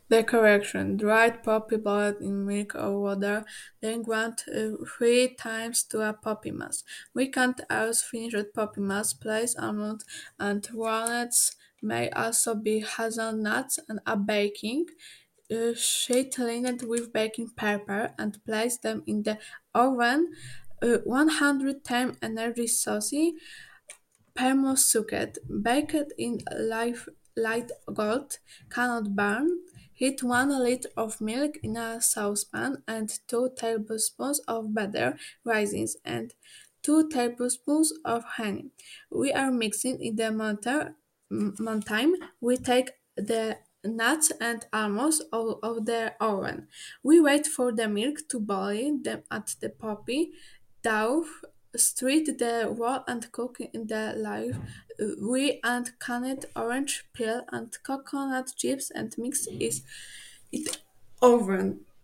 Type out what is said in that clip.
The correction: dried poppy boiled in milk or water, then ground 3 times to a poppy mass. We can't use finished poppy mass. Place almonds and walnuts may also be hazelnuts and a baking sheet lined with baking paper and place them in the oven 110 energy saucy Permo-suet, baked in light gold, cannot burn. Heat 1 liter of milk in a saucepan and 2 tablespoons of butter, raisins, and 2 tablespoons of honey. We are mixing in the meantime. We take the nuts and almonds out of the oven. We wait for the milk to boil them at the poppy dough. Stir the raw and cook in the live. We add canned orange peel and coconut chips and mix it oven.